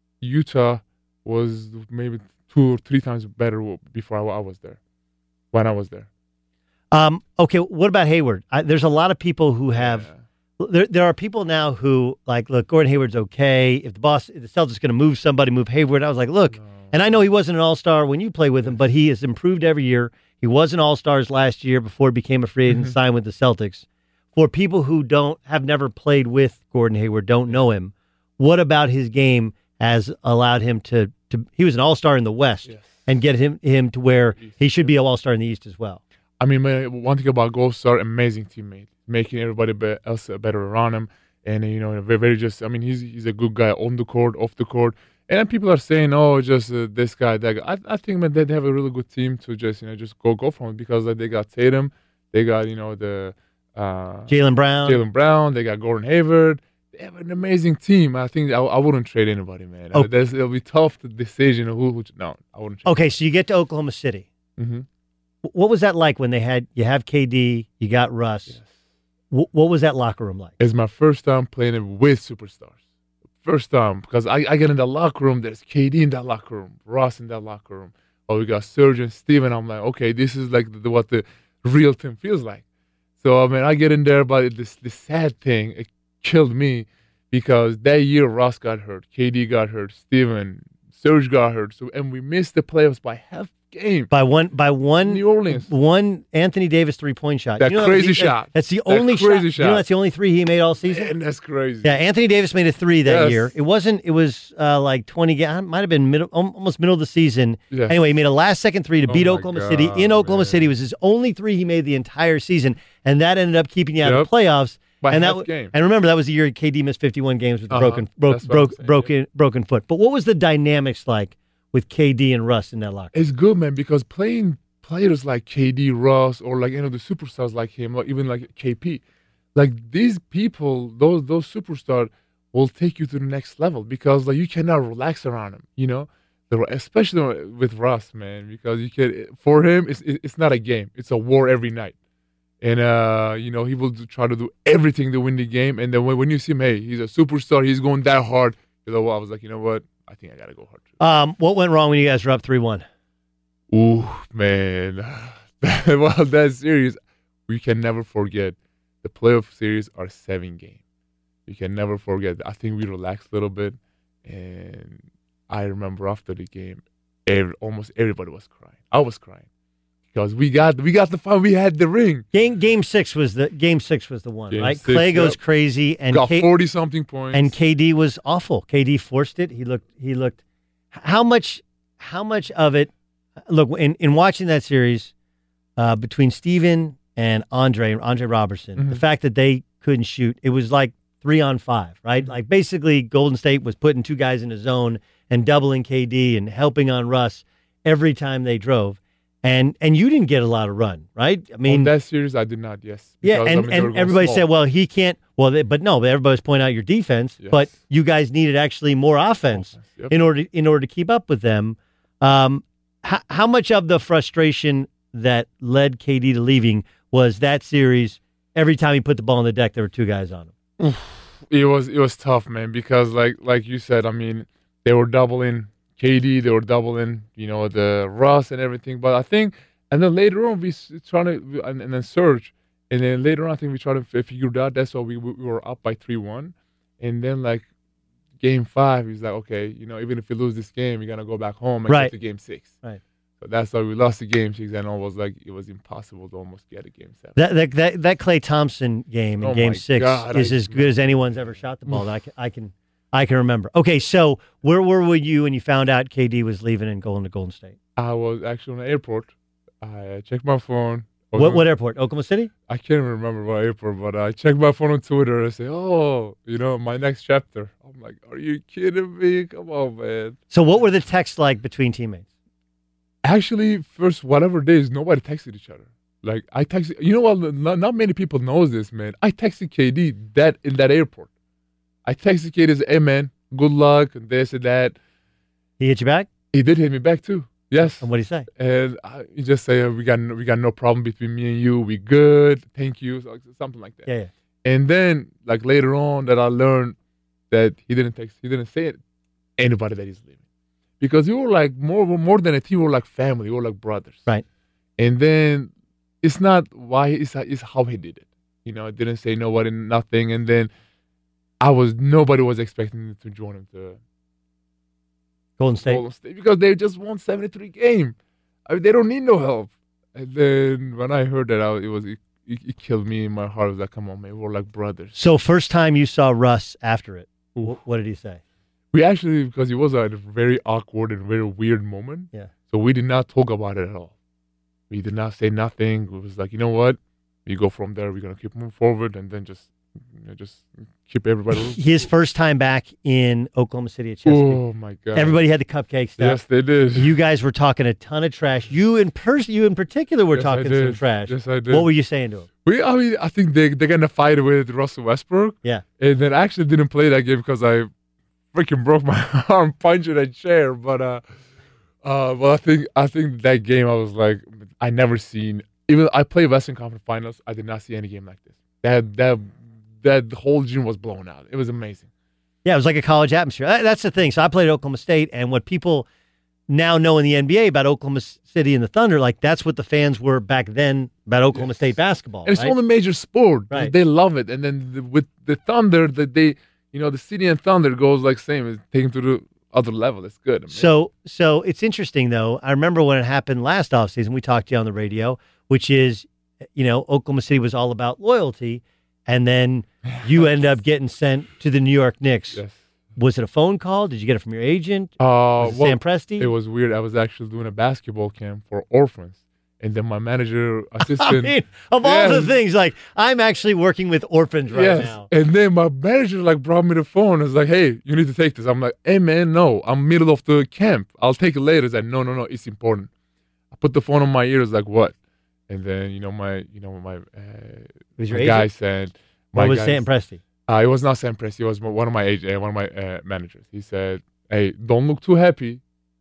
Utah was maybe two or three times better before I, I was there. When I was there. Um, okay, what about Hayward? I, there's a lot of people who have. Yeah. There, there are people now who like, look, Gordon Hayward's okay. If the boss, if the Celtics going to move somebody, move Hayward. I was like, look, No. and I know he wasn't an all-star when you played with him, but he has improved every year. He was an all-stars last year before he became a free agent and Mhm. signed with the Celtics. For people who don't have never played with Gordon Hayward, don't know him, what about his game has allowed him to to? He was an all-star in the West Yes. and get him him to where East, he should yeah. be an all-star in the East as well. I mean, man, one thing about Gold Star, amazing teammate, making everybody be, else better around him, and you know, very, very just. I mean, he's he's a good guy on the court, off the court, and then people are saying, oh, just uh, this guy, that guy. I, I think man, they have a really good team to just you know just go go from it because like, they got Tatum, they got you know the uh, Jaylen Brown. Jaylen Brown, they got Gordon Hayward. They have an amazing team. I think I, I wouldn't trade anybody, man. Oh. Uh, there's, it'll be tough to decision who, who. No, I wouldn't. Trade Okay, so you get to Oklahoma City. Mm-hmm. What was that like when they had you have K D, you got Russ? Yes. Wh- what was that locker room like? It's my first time playing it with superstars. First time because I, I get in the locker room. There's K D in that locker room, Ross in that locker room. Oh, we got Serge and Steven. I'm like, okay, this is like the, what the real team feels like. So I mean, I get in there, but this the sad thing, it killed me because that year Ross got hurt, K D got hurt, Steven, Serge got hurt. So and we missed the playoffs by half game. By one, by one, New Orleans. one Anthony Davis three point shot. That You know, crazy he- shot. That's the That only crazy shot. You know, shot. that's the only three he made all season. Man, that's crazy. Yeah, Anthony Davis made a three that Yes. year. It wasn't. It was uh, like twenty. ga- Might have been middle, almost middle of the season. Yes. Anyway, he made a last second three to Oh beat my Oklahoma City God, in Oklahoma man. City. It was his only three he made the entire season, and that ended up keeping you out of Yep. the playoffs. By and half that, game. And remember, that was the year K D missed fifty-one games with the Uh-huh. broken, broke, That's what broke, I'm saying, broken, broken foot. But what was the dynamics like with K D and Russ in that locker room? It's good, man, because playing players like K D, Ross, or like you know the superstars like him, or even like K P, like these people, those those superstars will take you to the next level because like you cannot relax around them, you know, The- especially with Ross, man, because you can for him it's it's not a game, it's a war every night, and uh you know he will do, try to do everything to win the game, and then when, when you see him, hey, he's a superstar, he's going that hard. You know, I was like, you know what, I think I gotta go hard. Too. Um, what went wrong when you guys were up three one? Ooh, man. Well, that series, we can never forget. The playoff series are seven games. You can never forget. I think we relaxed a little bit. And I remember after the game, every, almost everybody was crying. I was crying. Because we got we got the fun. We had the ring. Game Game Six was the Game Six was the one, Game right? six, Clay goes yep. crazy, and got K- forty-something points. and K D was awful. K D forced it. He looked. He looked. How much? How much of it? Look, in, in watching that series uh, between Steven and Andre, Andre Robertson, Mhm. the fact that they couldn't shoot, it was like three on five, right? Mhm. Like basically, Golden State was putting two guys in a zone and doubling K D and helping on Russ every time they drove. And and you didn't get a lot of run, right? I mean, On that series, I did not, yes. yeah, because, I and, mean, they were and going everybody small. said, well, he can't. Well, they, but no, but everybody's pointing out your defense. Yes. But you guys needed actually more offense Yep. in order in order to keep up with them. Um, how, how much of the frustration that led K D to leaving was that series? Every time he put the ball on the deck, there were two guys on him. It was it was tough, man, because like like you said, I mean, they were doubling K D, they were doubling, you know, the Russ and everything. But I think, and then later on we s- trying to and, and then Surge, and then later on I think we tried to f- figure it out. That's why we we were up by three one, and then like game five, he's like, okay, you know, even if you lose this game, you're gonna go back home and Right. get to game six. Right. So that's why we lost the game six, and almost like it was impossible to almost get a game seven. That that that, that Clay Thompson game in Oh Game my Six God, is I- as good as anyone's ever shot the ball. that I can, I can I can remember. Okay, so where were you when you found out K D was leaving and going to Golden State? I was actually on the airport. I checked my phone. What what airport? Oklahoma City? I can't remember what airport, but I checked my phone on Twitter and I say, oh, you know, my next chapter. I'm like, are you kidding me? Come on, man. So what were the texts like between teammates? Actually, first, whatever days, nobody texted each other. Like, I texted, you know what, not, not many people knows this, man. I texted K D that in that airport. I texted K D and said, hey, man, good luck, and this and that. He hit you back? He did hit me back, too. Yes. And what did he say? And I, he just say, we got we got no problem between me and you. We good. Thank you. So, something like that. Yeah, yeah. And then, like, later on that I learned that he didn't text, he didn't say it anybody that he's leaving. Because we were like more more than a team, we were like family, we were like brothers. Right. And then it's not why, it's, it's how he did it. You know, didn't say nobody, nothing. And then I was, nobody was expecting to join him to Golden State. Golden State because they just won seventy-three game. I mean, they don't need no help. And then when I heard that, I, it was it, it killed me in my heart. I was like, come on, man, we're like brothers. So first time you saw Russ after it, wh- what did he say? We actually, because it was a very awkward and very weird moment. Yeah. So we did not talk about it at all. We did not say nothing. It was like, you know what? We go from there. We're gonna keep moving forward, and then just, you know, just keep everybody. His first time back in Oklahoma City at Chesapeake. Oh my God! Everybody had the cupcake stuff. Yes, they did. You guys were talking a ton of trash. You in person, you in particular, were Yes, talking I did. some trash. Yes, I did. What were you saying to him? We, I mean, I think they they're gonna fight with Russell Westbrook. Yeah. And then I actually didn't play that game because I freaking broke my arm punching a chair. But uh, uh, well, I think I think that game I was like, I never seen. Even I played Western Conference Finals. I did not see any game like this. That that that whole gym was blown out. It was amazing. Yeah, it was like a college atmosphere. That- That's the thing. So I played at Oklahoma State, and what people now know in the N B A about Oklahoma City and the Thunder, like that's what the fans were back then about Oklahoma Yes. State basketball. And it's right? all a major sport. Right. They love it. And then the, with the Thunder, that they, you know, the City and Thunder goes like same. It's taken to the other level. It's good. I mean, So, so it's interesting though. I remember when it happened last offseason, we talked to you on the radio, which is, you know, Oklahoma City was all about loyalty, and then you end up getting sent to the New York Knicks. yes. Was it a phone call? Did you get it from your agent? Uh, Was it well, Sam Presti? it was weird. I was actually doing a basketball camp for orphans, and then my manager I assistant. mean, of all the Yes. things, like I'm actually working with orphans right yes. now. And then my manager like brought me the phone. It's like, hey, you need to take this. I'm like, hey man, no, I'm middle of the camp. I'll take it later. It's like, no, no, no, it's important. I put the phone on my ear. It's like, what? And then you know my, you know my, uh, Was your my agent? guy said, my What was guy Sam Presti? Uh, it was not Sam Presti. It was one of my age, uh, one of my uh, managers. He said, "Hey, don't look too happy.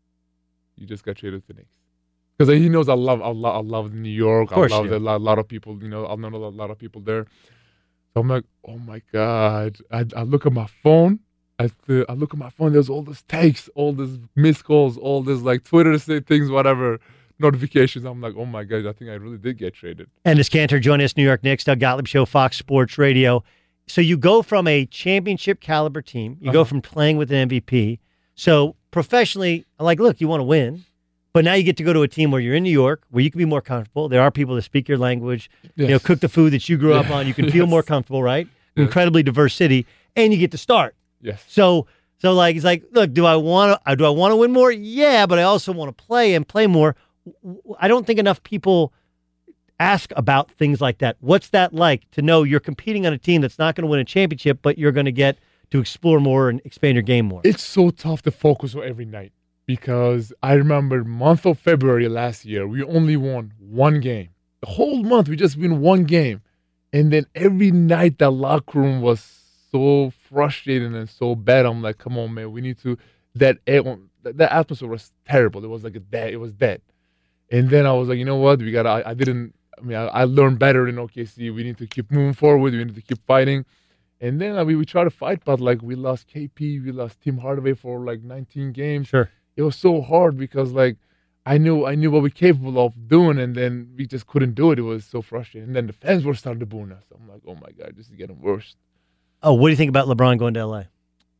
You just got traded to the Knicks." Because he knows I love, I love, I love New York. course I love you the, a lot, lot of people. You know, I know a lot of people there. So I'm like, oh my God. I, I look at my phone. I, the, I look at my phone. There's all this texts, all this missed calls, all this like Twitter things, whatever notifications. I'm like, oh my God. I think I really did get traded. And as Cantor join us, New York Knicks, Doug Gottlieb Show, Fox Sports Radio. So you go from a championship caliber team, you go Uh-huh. from playing with an M V P. So professionally, I'm like, look, you want to win, but now you get to go to a team where you're in New York, where you can be more comfortable. There are people that speak your language, you know, Yes. cook the food that you grew up on. You can feel Yes. more comfortable, right? Yes. Incredibly diverse city, and you get to start. Yes. So, so like it's like, look, do I want to? Do I want to win more? Yeah, but I also want to play and play more. I don't think enough people ask about things like that. What's that like to know you're competing on a team that's not going to win a championship, but you're going to get to explore more and expand your game more? It's so tough to focus on every night because I remember month of February last year, we only won one game. The whole month, we just win one game. And then every night, the locker room was so frustrating and so bad. I'm like, come on, man, we need to, that, that atmosphere was terrible. It was like a dead, it was dead. And then I was like, you know what, we got to, I, I didn't, I mean, I, I learned better in O K C. We need to keep moving forward. We need to keep fighting. And then I mean, we tried to fight, but like we lost K P, we lost Tim Hardaway for like nineteen games. Sure. It was so hard because like I knew I knew what we were capable of doing, and then we just couldn't do it. It was so frustrating. And then the fans were starting to boo us. I'm like, oh my God, this is getting worse. Oh, what do you think about LeBron going to L A?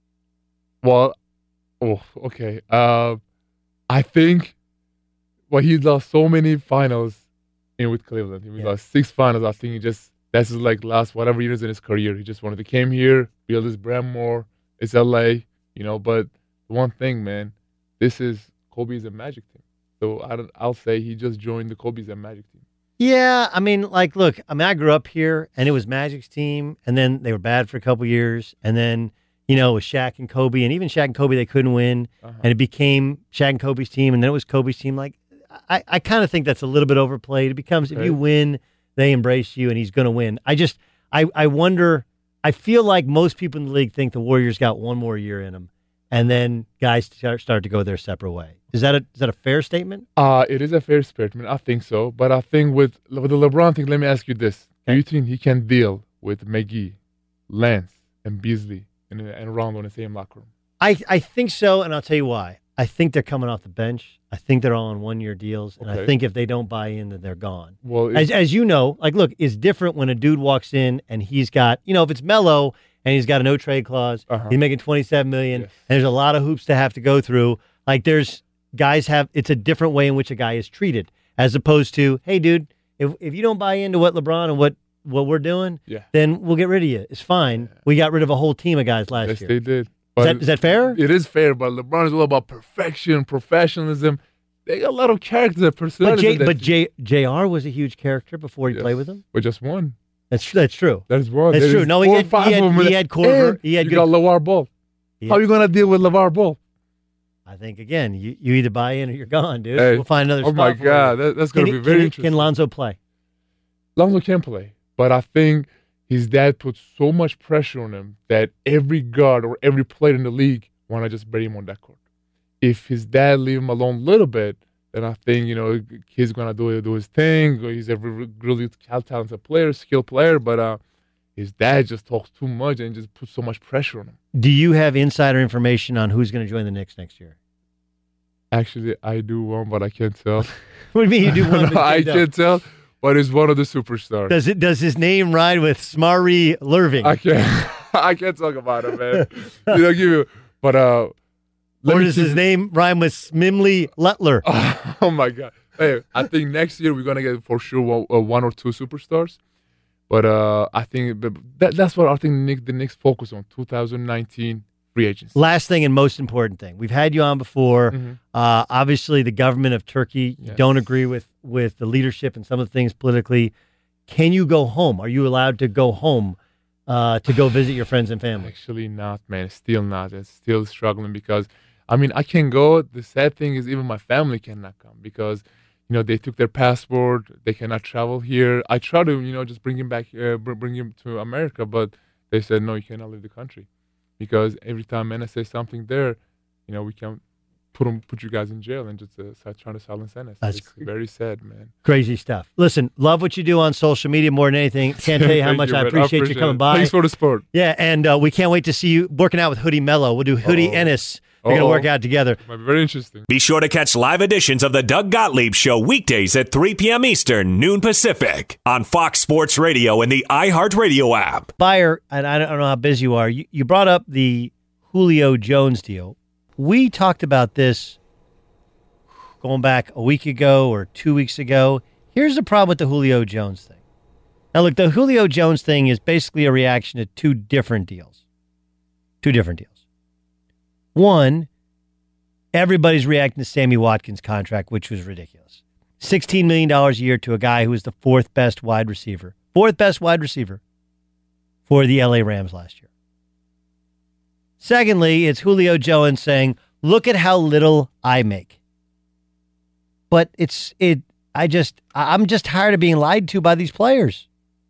Well, oh, okay. Uh, I think well, he lost so many finals in with Cleveland. He Yeah. lost six finals. I think he just that's his like last whatever years in his career. He just wanted to came here, build his brand more, It's L A, you know. But one thing, man, this is Kobe's a Magic team. So I don't, I'll say he just joined the Kobe's and Magic team. Yeah, I mean, like, look, I mean, I grew up here, and it was Magic's team, and then they were bad for a couple years, and then, you know, it was Shaq and Kobe, and even Shaq and Kobe, they couldn't win, uh-huh. and it became Shaq and Kobe's team, and then it was Kobe's team. Like, I, I kind of think that's a little bit overplayed. It becomes, okay. if you win, they embrace you, and he's going to win. I just, I, I wonder, I feel like most people in the league think the Warriors got one more year in them, and then guys start, start to go their separate way. Is that a is that a fair statement? Uh, it is a fair statement. I think so. But I think with, with the LeBron thing, let me ask you this. Okay. Do you think he can deal with McGee, Lance, and Beasley and, and Rondo in the same locker room? I, I think so, and I'll tell you why. I think they're coming off the bench. I think they're all on one-year deals, and okay. I think if they don't buy in, then they're gone. Well, as as you know, like, look, it's different when a dude walks in and he's got, you know, if it's Melo and he's got a no-trade clause, uh-huh. he's making twenty-seven million dollars, yes. and there's a lot of hoops to have to go through. Like, there's guys have, it's a different way in which a guy is treated, as opposed to, hey, dude, if if you don't buy into what LeBron and what, what we're doing, yeah. then we'll get rid of you. It's fine. Yeah. We got rid of a whole team of guys last yes, year. Yes, they did. Is that, is that fair? It is fair, but LeBron is all about perfection, professionalism. They got a lot of character and personality. But, J, but J, J R was a huge character before he yes. played with him. But just one. That's that's true. That's one. That's there true. No, he had, he had, he had Korver. He had you good, got LeVar Ball. Had, How are you going to deal with LeVar Ball? I think, again, you, you either buy in or you're gone, dude. Hey, we'll find another oh, spot my God. That, that's going to be very can, interesting. Can Lonzo play? Lonzo can play. But I think his dad put so much pressure on him that every guard or every player in the league want to just bury him on that court. If his dad leave him alone a little bit, then I think, you know, he's going to do do his thing. He's a really talented player, skilled player, but uh, his dad just talks too much and just puts so much pressure on him. Do you have insider information on who's going to join the Knicks next year? Actually, I do one, but I can't tell. What do you mean you do one? no, I can't tell, but he's one of the superstars. Does it? Does his name ride with Smari Lerving? I can't. I can't talk about it, man. you know, give you. But uh, or does his name rhyme with Smimley Lutler? Oh, oh my God! Hey, I think next year we're gonna get for sure one, uh, one or two superstars. But uh, I think that that's what I think the Knicks, the Knicks focus on twenty nineteen free agency. Last thing and most important thing, we've had you on before. Mm-hmm. Uh, obviously, the government of Turkey yes. don't agree with with the leadership and some of the things politically. Can you go home? Are you allowed to go home uh, to go visit your friends and family? Actually, not, man. Still not. It's still struggling because, I mean, I can go. The sad thing is, even my family cannot come because, you know, they took their passport. They cannot travel here. I try to, you know, just bring him back, uh, bring him to America, but they said no, you cannot leave the country because every time N S A says something there, you know, we can put them, put you guys in jail and just uh, start trying to silence N S A. That's it's cr- very sad, man. Crazy stuff. Listen, love what you do on social media more than anything. Can't tell you how much you, I, appreciate I appreciate you coming it. by. Thanks for the support. Yeah, and uh, we can't wait to see you working out with Hoodie Mello. We'll do Hoodie Uh-oh. Ennis. We're going to work out together. Might be very interesting. Be sure to catch live editions of the Doug Gottlieb Show weekdays at three p.m. Eastern, noon Pacific, on Fox Sports Radio and the iHeartRadio app. Buyer, and I don't know how busy you are, you, you brought up the Julio Jones deal. We talked about this going back a week ago or two weeks ago. Here's the problem with the Julio Jones thing. Now, look, the Julio Jones thing is basically a reaction to two different deals. Two different deals. One, everybody's reacting to Sammy Watkins' contract, which was ridiculous. sixteen million dollars a year to a guy who was the fourth best wide receiver. Fourth best wide receiver for the L A Rams last year. Secondly, it's Julio Jones saying, look at how little I make. But it's, it, I just, I'm just tired of being lied to by these players.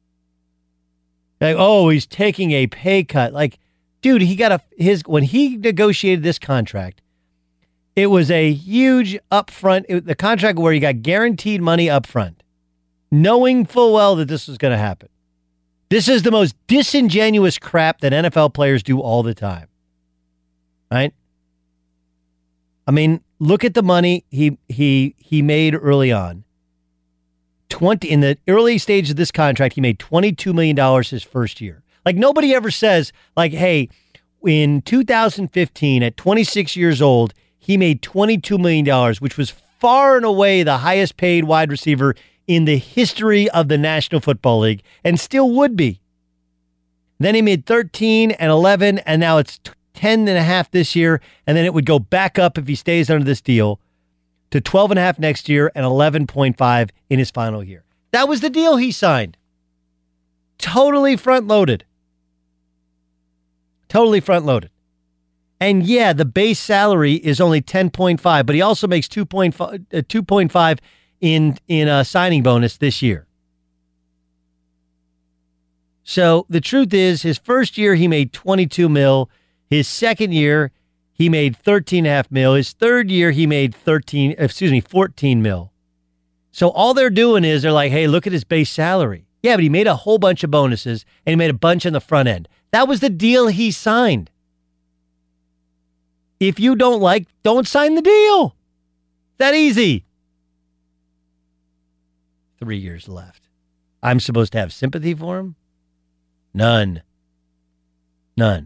Like, oh, he's taking a pay cut. Like, dude, he got a his when he negotiated this contract, it was a huge upfront, it, the contract where he got guaranteed money upfront, knowing full well that this was going to happen. This is the most disingenuous crap that N F L players do all the time. Right? I mean, look at the money he he he made early on. Twenty in the early stage of this contract, he made twenty-two million dollars his first year. Like, nobody ever says, like, hey, in two thousand fifteen, at twenty-six years old, he made twenty-two million dollars, which was far and away the highest paid wide receiver in the history of the National Football League, and still would be. Then he made thirteen and eleven, and now it's ten and a half this year, and then it would go back up if he stays under this deal to twelve and a half next year and eleven point five in his final year. That was the deal he signed. Totally front-loaded. Totally front-loaded. And yeah, the base salary is only ten point five, but he also makes two point five, uh, two point five in, in a signing bonus this year. So the truth is, his first year he made twenty-two mil. His second year he made thirteen and a half mil. His third year he made thirteen, excuse me, fourteen mil. So all they're doing is they're like, hey, look at his base salary. Yeah, but he made a whole bunch of bonuses, and he made a bunch on the front end. That was the deal he signed. If you don't like, don't sign the deal. That easy. Three years left. I'm supposed to have sympathy for him? None. None.